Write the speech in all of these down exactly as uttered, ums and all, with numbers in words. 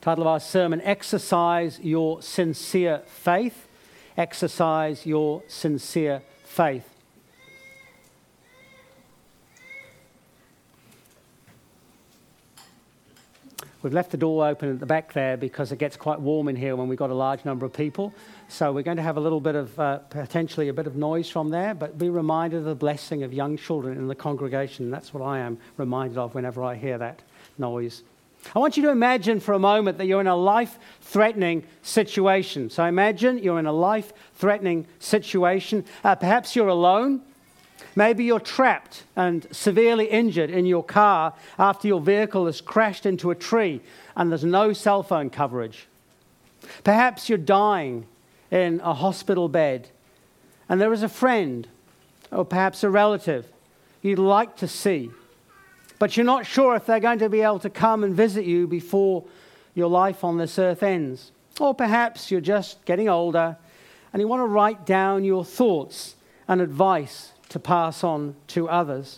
Title of our sermon, Exercise Your Sincere Faith. Exercise Your Sincere Faith. We've left the door open at the back there because it gets quite warm in here when we've got a large number of people. So we're going to have a little bit of, uh, potentially a bit of noise from there, but be reminded of the blessing of young children in the congregation. That's what I am reminded of whenever I hear that noise. I want you to imagine for a moment that you're in a life-threatening situation. So imagine you're in a life-threatening situation. Uh, perhaps you're alone. Maybe you're trapped and severely injured in your car after your vehicle has crashed into a tree and there's no cell phone coverage. Perhaps you're dying in a hospital bed and there is a friend or perhaps a relative you'd like to see, but you're not sure if they're going to be able to come and visit you before your life on this earth ends. Or perhaps you're just getting older and you want to write down your thoughts and advice to pass on to others.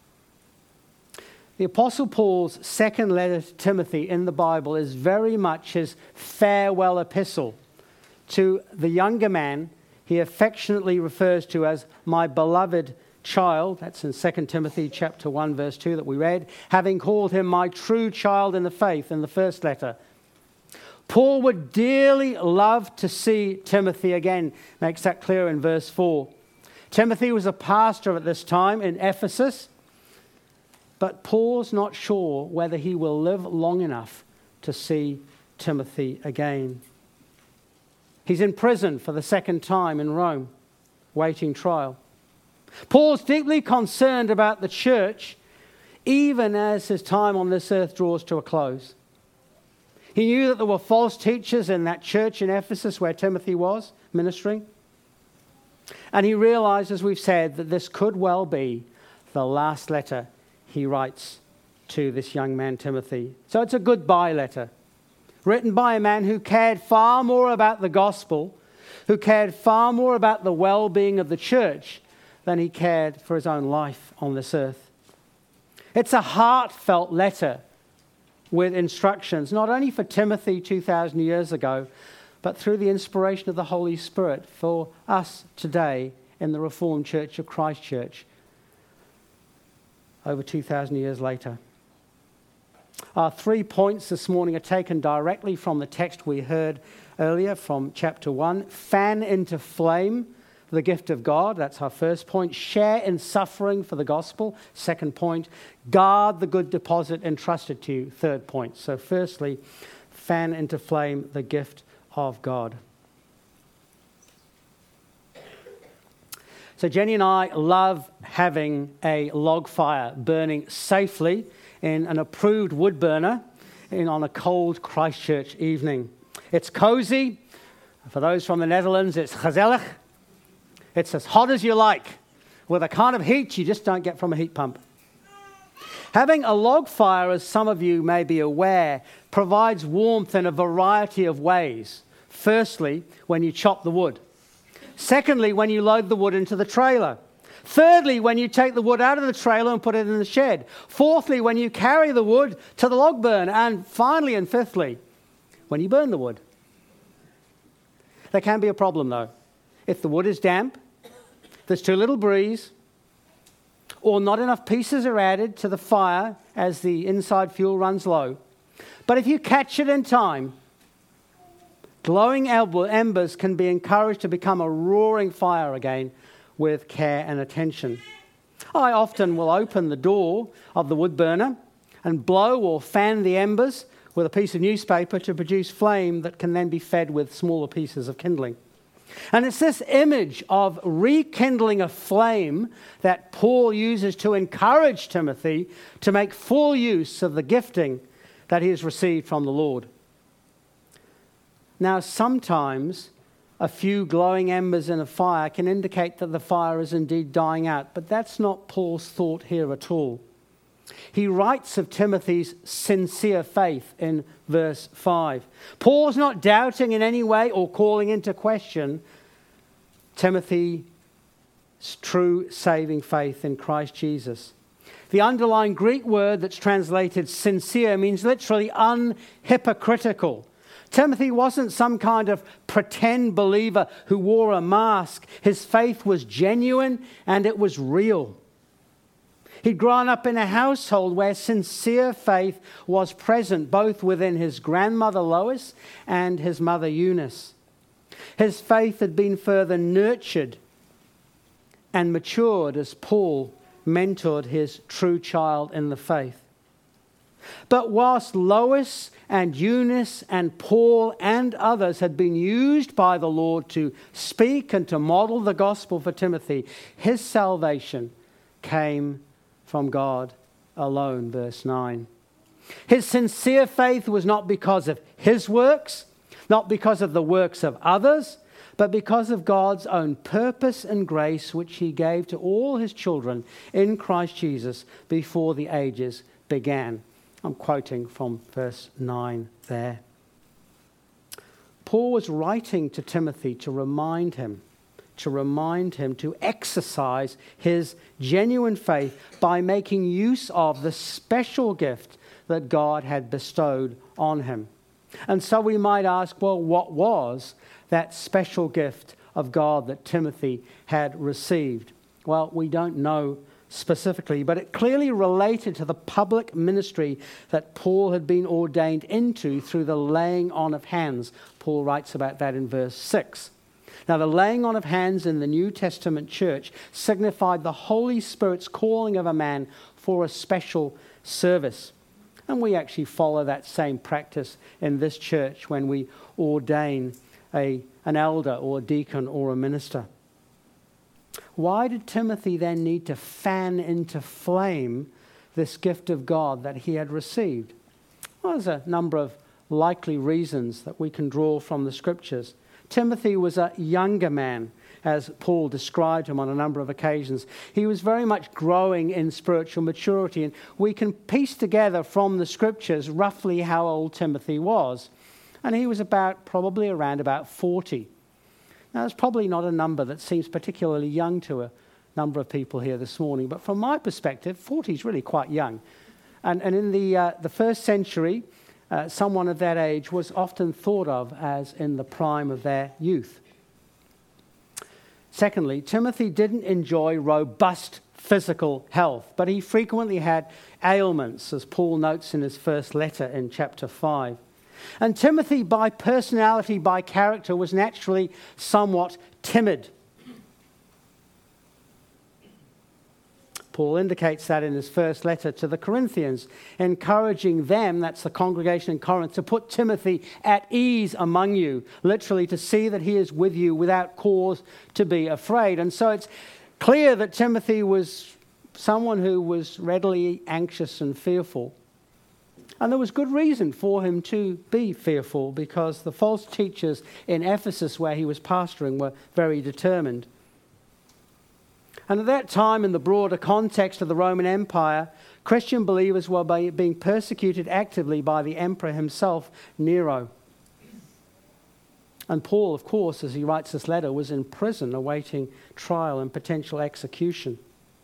The Apostle Paul's second letter to Timothy in the Bible is very much his farewell epistle to the younger man he affectionately refers to as my beloved child. That's in Second Timothy chapter one, verse two that we read, having called him my true child in the faith in the first letter. Paul would dearly love to see Timothy again. Makes that clear in verse four. Timothy was a pastor at this time in Ephesus, but Paul's not sure whether he will live long enough to see Timothy again. He's in prison for the second time in Rome, waiting trial. Paul's deeply concerned about the church, even as his time on this earth draws to a close. He knew that there were false teachers in that church in Ephesus where Timothy was ministering. And he realized, as we've said, that this could well be the last letter he writes to this young man, Timothy. So it's a goodbye letter, written by a man who cared far more about the gospel, who cared far more about the well-being of the church than he cared for his own life on this earth. It's a heartfelt letter with instructions, not only for Timothy two thousand years ago, but through the inspiration of the Holy Spirit for us today in the Reformed Church of Christchurch over two thousand years later. Our three points this morning are taken directly from the text we heard earlier from chapter one. Fan into flame the gift of God. That's our first point. Share in suffering for the gospel. Second point. Guard the good deposit entrusted to you. Third point. So firstly, fan into flame the gift of God. So Jenny and I love having a log fire burning safely in an approved wood burner in, on a cold Christchurch evening. It's cozy. For those from the Netherlands, it's gezellig. It's as hot as you like, with a kind of heat you just don't get from a heat pump. Having a log fire, as some of you may be aware, provides warmth in a variety of ways. Firstly, when you chop the wood. Secondly, when you load the wood into the trailer. Thirdly, when you take the wood out of the trailer and put it in the shed. Fourthly, when you carry the wood to the log burn. And finally and fifthly, when you burn the wood. There can be a problem though. If the wood is damp, there's too little breeze, or not enough pieces are added to the fire as the inside fuel runs low. But if you catch it in time, glowing embers can be encouraged to become a roaring fire again with care and attention. I often will open the door of the wood burner and blow or fan the embers with a piece of newspaper to produce flame that can then be fed with smaller pieces of kindling. And it's this image of rekindling a flame that Paul uses to encourage Timothy to make full use of the gifting that he has received from the Lord. Now, sometimes a few glowing embers in a fire can indicate that the fire is indeed dying out, but that's not Paul's thought here at all. He writes of Timothy's sincere faith in verse five. Paul's not doubting in any way or calling into question Timothy's true saving faith in Christ Jesus. The underlying Greek word that's translated sincere means literally unhypocritical. Timothy wasn't some kind of pretend believer who wore a mask. His faith was genuine and it was real. He'd grown up in a household where sincere faith was present, both within his grandmother Lois and his mother Eunice. His faith had been further nurtured and matured as Paul mentored his true child in the faith. But whilst Lois and Eunice and Paul and others had been used by the Lord to speak and to model the gospel for Timothy, his salvation came from God alone, verse nine. His sincere faith was not because of his works, not because of the works of others, but because of God's own purpose and grace, which he gave to all his children in Christ Jesus before the ages began. I'm quoting from verse nine there. Paul was writing to Timothy to remind him, to remind him to exercise his genuine faith by making use of the special gift that God had bestowed on him. And so we might ask, well, what was that special gift of God that Timothy had received? Well, we don't know specifically, but it clearly related to the public ministry that Paul had been ordained into through the laying on of hands. Paul writes about that in verse six. Now, the laying on of hands in the New Testament church signified the Holy Spirit's calling of a man for a special service. And we actually follow that same practice in this church when we ordain a, an elder or a deacon or a minister. Why did Timothy then need to fan into flame this gift of God that he had received? Well, there's a number of likely reasons that we can draw from the scriptures. Timothy was a younger man, as Paul described him on a number of occasions. He was very much growing in spiritual maturity, and we can piece together from the scriptures roughly how old Timothy was. And he was about, probably around about forty. Now, that's probably not a number that seems particularly young to a number of people here this morning, but from my perspective, forty is really quite young. And, and in the, uh, the first century, uh, someone of that age was often thought of as in the prime of their youth. Secondly, Timothy didn't enjoy robust physical health, but he frequently had ailments, as Paul notes in his first letter in chapter five. And Timothy, by personality, by character, was naturally somewhat timid. Paul indicates that in his first letter to the Corinthians, encouraging them, that's the congregation in Corinth, to put Timothy at ease among you, literally to see that he is with you without cause to be afraid. And so it's clear that Timothy was someone who was readily anxious and fearful. And there was good reason for him to be fearful, because the false teachers in Ephesus, where he was pastoring, were very determined. And at that time, in the broader context of the Roman Empire, Christian believers were being persecuted actively by the emperor himself, Nero. And Paul, of course, as he writes this letter, was in prison awaiting trial and potential execution.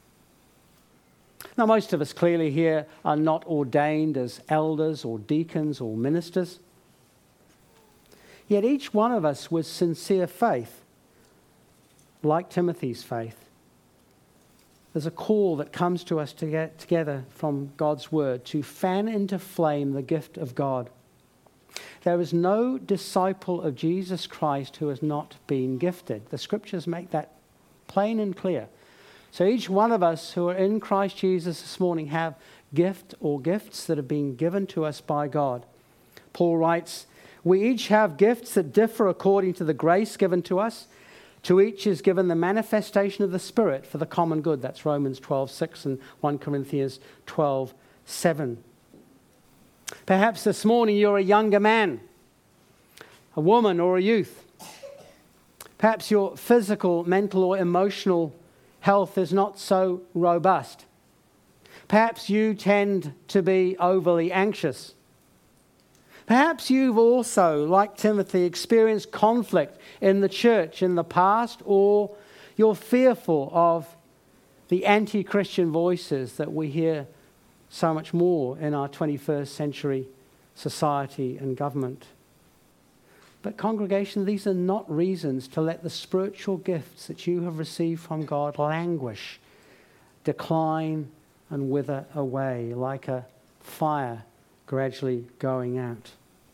Now, most of us clearly here are not ordained as elders or deacons or ministers. Yet each one of us with sincere faith, like Timothy's faith, there's a call that comes to us to get together from God's word to fan into flame the gift of God. There is no disciple of Jesus Christ who has not been gifted. The scriptures make that plain and clear. So each one of us who are in Christ Jesus this morning have gift or gifts that have been given to us by God. Paul writes, we each have gifts that differ according to the grace given to us. To each is given the manifestation of the Spirit for the common good. That's Romans twelve six and First Corinthians twelve seven. Perhaps this morning you're a younger man, a woman or a youth. Perhaps your physical, mental or emotional health is not so robust. Perhaps you tend to be overly anxious. Perhaps you've also, like Timothy, experienced conflict in the church in the past, or you're fearful of the anti-Christian voices that we hear so much more in our twenty-first century society and government. But congregation, these are not reasons to let the spiritual gifts that you have received from God languish, decline, and wither away like a fire gradually going out.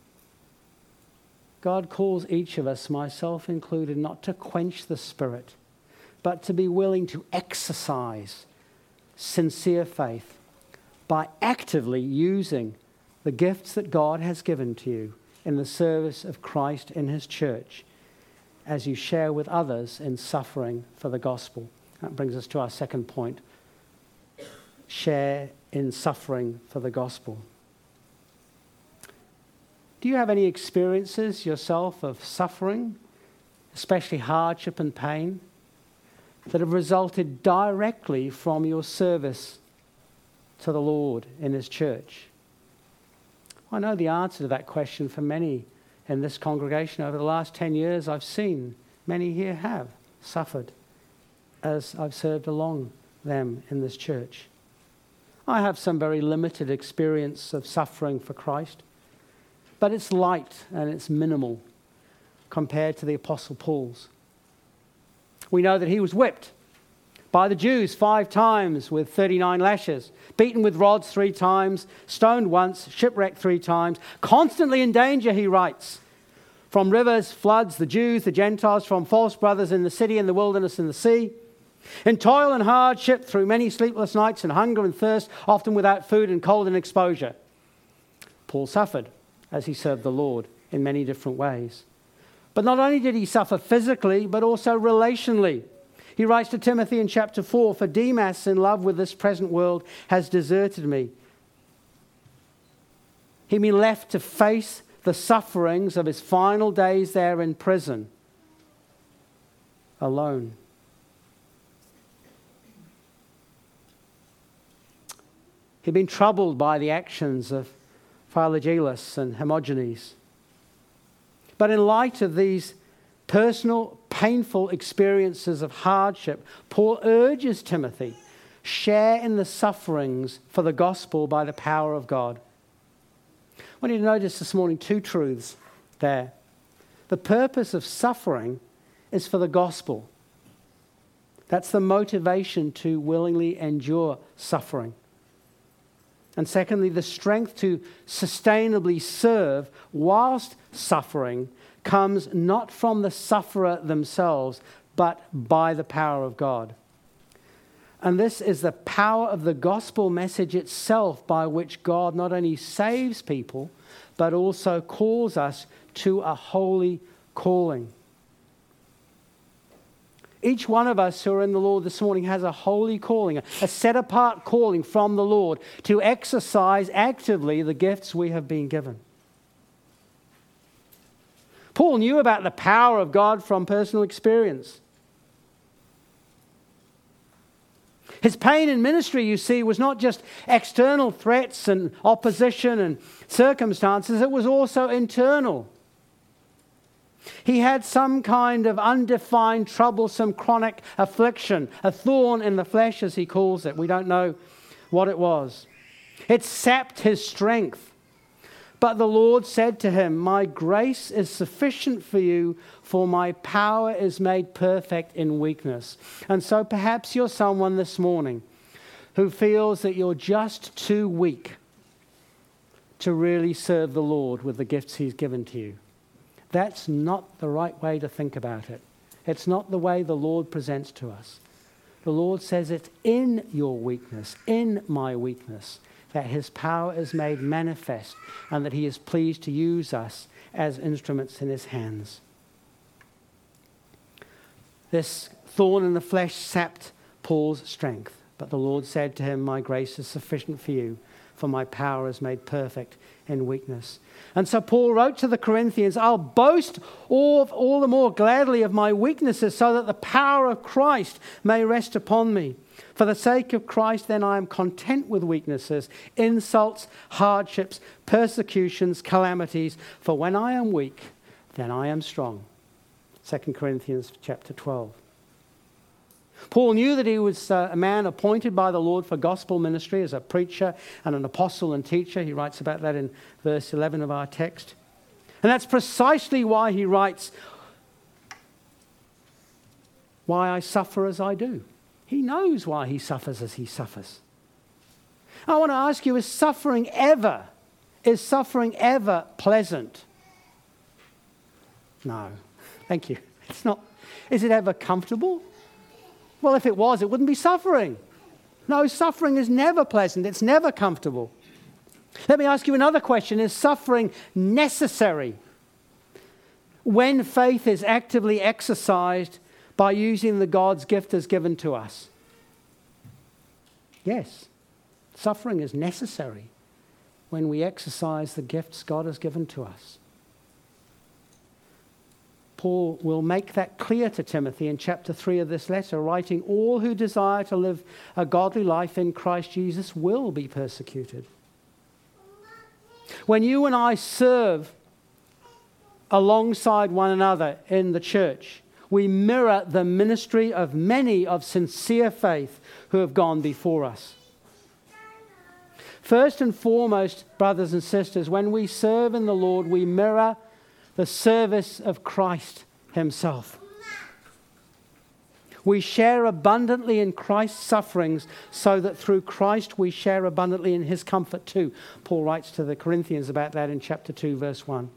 God calls each of us, myself included, not to quench the Spirit, but to be willing to exercise sincere faith by actively using the gifts that God has given to you in the service of Christ in his church as you share with others in suffering for the gospel. That brings us to our second point. Share in suffering for the gospel. Do you have any experiences yourself of suffering, especially hardship and pain, that have resulted directly from your service to the Lord in his church? I know the answer to that question for many in this congregation. Over the last ten years, I've seen many here have suffered as I've served along them in this church. I have some very limited experience of suffering for Christ, but it's light and it's minimal compared to the Apostle Paul's. We know that he was whipped by the Jews five times with thirty-nine lashes, beaten with rods three times, stoned once, shipwrecked three times, constantly in danger, he writes, from rivers, floods, the Jews, the Gentiles, from false brothers in the city, in the wilderness, in the sea, in toil and hardship, through many sleepless nights and hunger and thirst, often without food and cold and exposure. Paul suffered as he served the Lord in many different ways. But not only did he suffer physically, but also relationally. He writes to Timothy in chapter four, "For Demas, in love with this present world, has deserted me." He'd been left to face the sufferings of his final days there in prison alone. He'd been troubled by the actions of Philologus and Hermogenes. But in light of these personal, painful experiences of hardship, Paul urges Timothy, share in the sufferings for the gospel by the power of God. I want you to notice this morning two truths there. The purpose of suffering is for the gospel. That's the motivation to willingly endure suffering. And secondly, the strength to sustainably serve whilst suffering comes not from the sufferer themselves, but by the power of God. And this is the power of the gospel message itself, by which God not only saves people, but also calls us to a holy calling. Each one of us who are in the Lord this morning has a holy calling, a set-apart calling from the Lord to exercise actively the gifts we have been given. Paul knew about the power of God from personal experience. His pain in ministry, you see, was not just external threats and opposition and circumstances, it was also internal. He had some kind of undefined, troublesome, chronic affliction, a thorn in the flesh, as he calls it. We don't know what it was. It sapped his strength. But the Lord said to him, "My grace is sufficient for you, for my power is made perfect in weakness." And so perhaps you're someone this morning who feels that you're just too weak to really serve the Lord with the gifts he's given to you. That's not the right way to think about it. It's not the way the Lord presents to us. The Lord says it's in your weakness, in my weakness, that his power is made manifest and that he is pleased to use us as instruments in his hands. This thorn in the flesh sapped Paul's strength, but the Lord said to him, "My grace is sufficient for you, for my power is made perfect in weakness." And so Paul wrote to the Corinthians, "I'll boast all, all the more gladly of my weaknesses, so that the power of Christ may rest upon me. For the sake of Christ, then, I am content with weaknesses, insults, hardships, persecutions, calamities. For when I am weak, then I am strong." Second Corinthians chapter twelve. Paul knew that he was uh, a man appointed by the Lord for gospel ministry as a preacher and an apostle and teacher. He writes about that in verse eleven of our text. And that's precisely why he writes, why I suffer as I do. He knows why he suffers as he suffers. I want to ask you, is suffering ever, is suffering ever pleasant? No. Thank you. It's not. Is it ever comfortable? Well, if it was, it wouldn't be suffering. No, suffering is never pleasant. It's never comfortable. Let me ask you another question. Is suffering necessary? When faith is actively exercised by using the God's gift as given to us? Yes, suffering is necessary when we exercise the gifts God has given to us. Paul will make that clear to Timothy in chapter three of this letter, writing, all who desire to live a godly life in Christ Jesus will be persecuted. When you and I serve alongside one another in the church, we mirror the ministry of many of sincere faith who have gone before us. First and foremost, brothers and sisters, when we serve in the Lord, we mirror the service of Christ himself. We share abundantly in Christ's sufferings so that through Christ we share abundantly in his comfort too. Paul writes to the Corinthians about that in chapter two, verse one.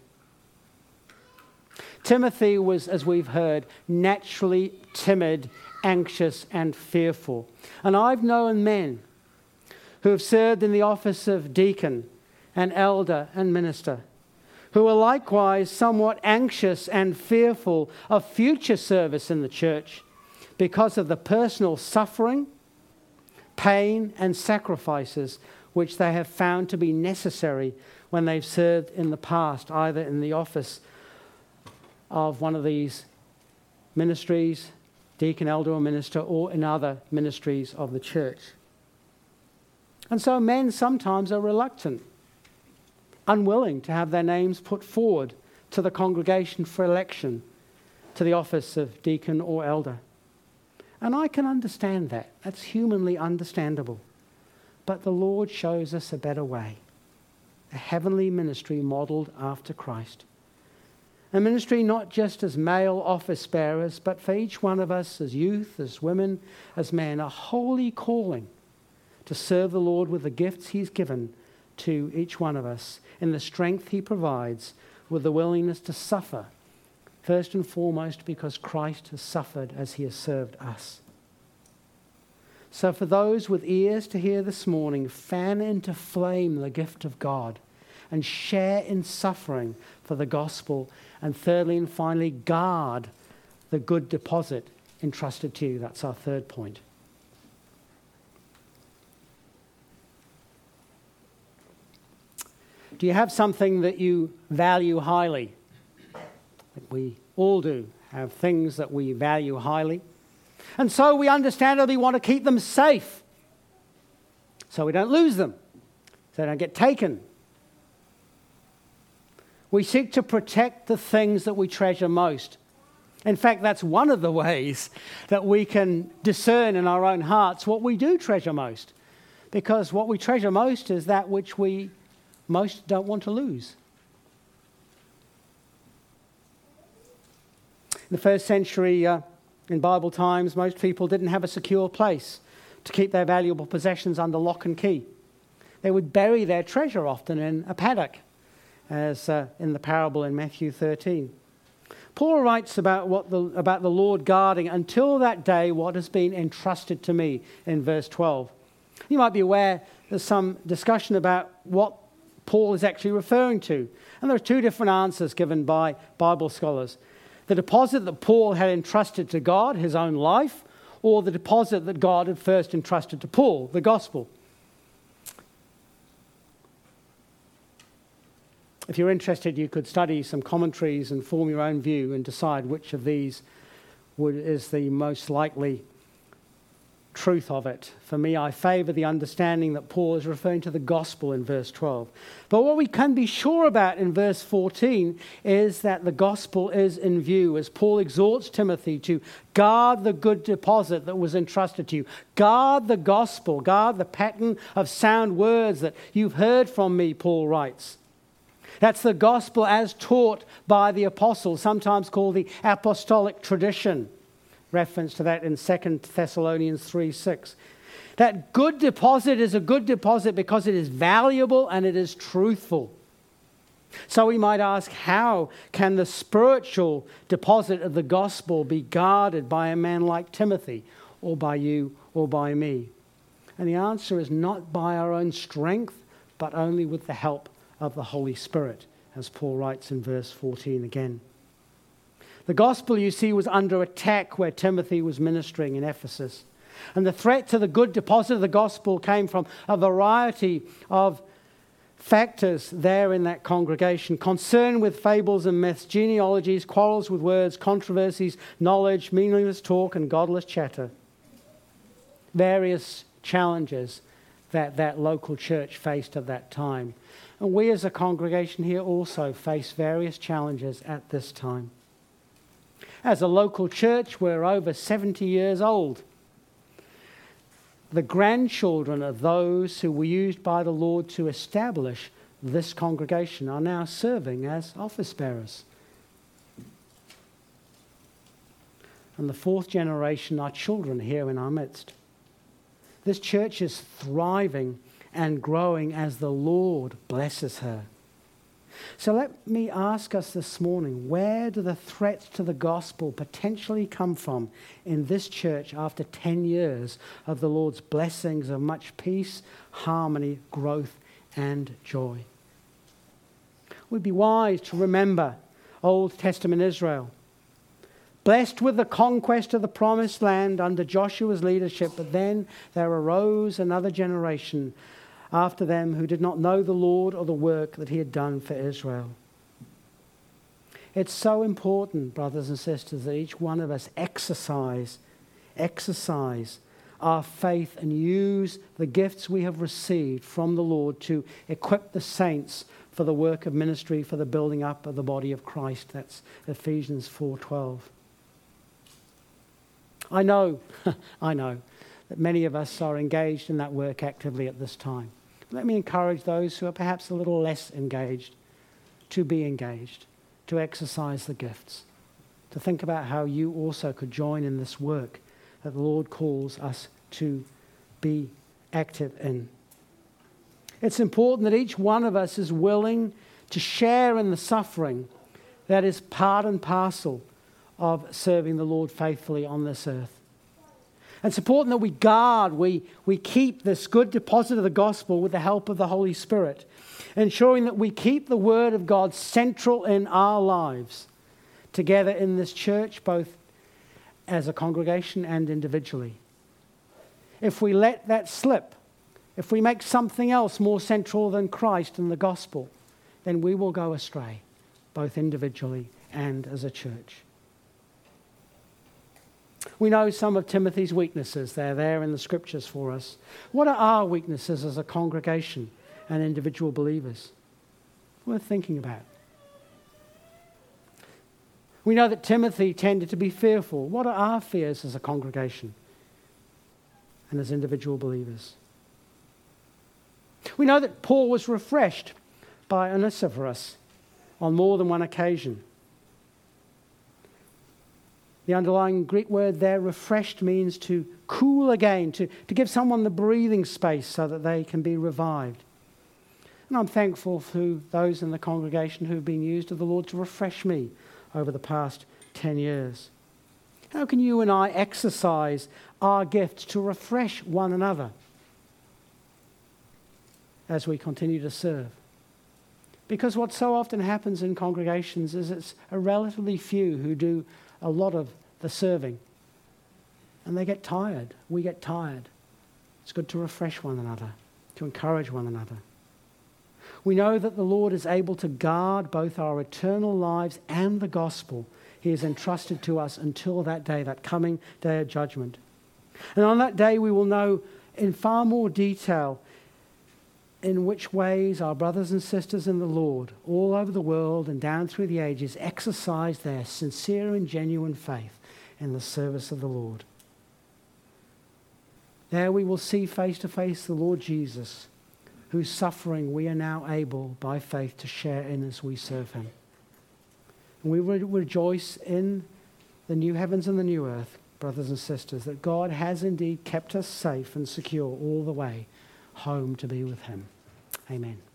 Timothy was, as we've heard, naturally timid, anxious, and fearful. And I've known men who have served in the office of deacon and elder and minister, who are likewise somewhat anxious and fearful of future service in the church because of the personal suffering, pain, and sacrifices which they have found to be necessary when they've served in the past, either in the office of one of these ministries, deacon, elder, or minister, or in other ministries of the church. And so men sometimes are reluctant, unwilling to have their names put forward to the congregation for election to the office of deacon or elder. And I can understand that. That's humanly understandable. But the Lord shows us a better way. A heavenly ministry modeled after Christ. A ministry not just as male office bearers, but for each one of us as youth, as women, as men, a holy calling to serve the Lord with the gifts he's given to each one of us in the strength he provides, with the willingness to suffer, first and foremost because Christ has suffered as he has served us. So for those with ears to hear this morning, fan into flame the gift of God and share in suffering for the gospel. And thirdly and finally, guard the good deposit entrusted to you. That's our third point. Do you have something that you value highly? We all do have things that we value highly. And so we understandably want to keep them safe so we don't lose them, so they don't get taken. We seek to protect the things that we treasure most. In fact, that's one of the ways that we can discern in our own hearts what we do treasure most. Because what we treasure most is that which we most don't want to lose. In the first century, uh, in Bible times, most people didn't have a secure place to keep their valuable possessions under lock and key. They would bury their treasure often in a paddock, as uh, in the parable in Matthew thirteen. Paul writes about what the, about the Lord guarding until that day what has been entrusted to me in verse twelve. You might be aware there's some discussion about what Paul is actually referring to. And there are two different answers given by Bible scholars. The deposit that Paul had entrusted to God, his own life, or the deposit that God had first entrusted to Paul, the gospel. If you're interested, you could study some commentaries and form your own view and decide which of these would, is the most likely truth of it. For me, I favour the understanding that Paul is referring to the gospel in verse twelve. But what we can be sure about in verse fourteen is that the gospel is in view, as Paul exhorts Timothy to guard the good deposit that was entrusted to you. Guard the gospel, guard the pattern of sound words that you've heard from me, Paul writes. That's the gospel as taught by the apostles, sometimes called the apostolic tradition. Reference to that in Second Thessalonians three six. That good deposit is a good deposit because it is valuable and it is truthful. So we might ask, how can the spiritual deposit of the gospel be guarded by a man like Timothy, or by you, or by me? And the answer is not by our own strength, but only with the help of the Holy Spirit, as Paul writes in verse fourteen again. The gospel, you see, was under attack where Timothy was ministering in Ephesus. And the threat to the good deposit of the gospel came from a variety of factors there in that congregation. Concern with fables and myths, genealogies, quarrels with words, controversies, knowledge, meaningless talk, and godless chatter. Various challenges that that local church faced at that time. And we as a congregation here also face various challenges at this time. As a local church, we're over seventy years old. The grandchildren of those who were used by the Lord to establish this congregation are now serving as office bearers. And the fourth generation are children here in our midst. This church is thriving and growing as the Lord blesses her. So let me ask us this morning, where do the threats to the gospel potentially come from in this church after ten years of the Lord's blessings of much peace, harmony, growth, and joy? We'd be wise to remember Old Testament Israel, blessed with the conquest of the promised land under Joshua's leadership, but then there arose another generation after them who did not know the Lord or the work that he had done for Israel. It's so important, brothers and sisters, that each one of us exercise, exercise our faith and use the gifts we have received from the Lord to equip the saints for the work of ministry, for the building up of the body of Christ. That's Ephesians four twelve. I know, I know that many of us are engaged in that work actively at this time. Let me encourage those who are perhaps a little less engaged to be engaged, to exercise the gifts, to think about how you also could join in this work that the Lord calls us to be active in. It's important that each one of us is willing to share in the suffering that is part and parcel of serving the Lord faithfully on this earth. It's important that we guard, we, we keep this good deposit of the gospel with the help of the Holy Spirit, ensuring that we keep the Word of God central in our lives, together in this church, both as a congregation and individually. If we let that slip, if we make something else more central than Christ and the gospel, then we will go astray, both individually and as a church. We know some of Timothy's weaknesses. They're there in the scriptures for us. What are our weaknesses as a congregation and individual believers? Worth thinking about. We know that Timothy tended to be fearful. What are our fears as a congregation and as individual believers? We know that Paul was refreshed by Onesiphorus on more than one occasion. The underlying Greek word there, refreshed, means to cool again, to, to give someone the breathing space so that they can be revived. And I'm thankful to those in the congregation who have been used of the Lord to refresh me over the past ten years. How can you and I exercise our gifts to refresh one another as we continue to serve? Because what so often happens in congregations is it's a relatively few who do a lot of the serving. And they get tired. We get tired. It's good to refresh one another, to encourage one another. We know that the Lord is able to guard both our eternal lives and the gospel He has entrusted to us until that day, that coming day of judgment. And on that day we will know in far more detail in which ways our brothers and sisters in the Lord all over the world and down through the ages exercise their sincere and genuine faith in the service of the Lord. There we will see face to face the Lord Jesus, whose suffering we are now able by faith to share in as we serve him. And we will rejoice in the new heavens and the new earth, brothers and sisters, that God has indeed kept us safe and secure all the way home to be with him. Amen.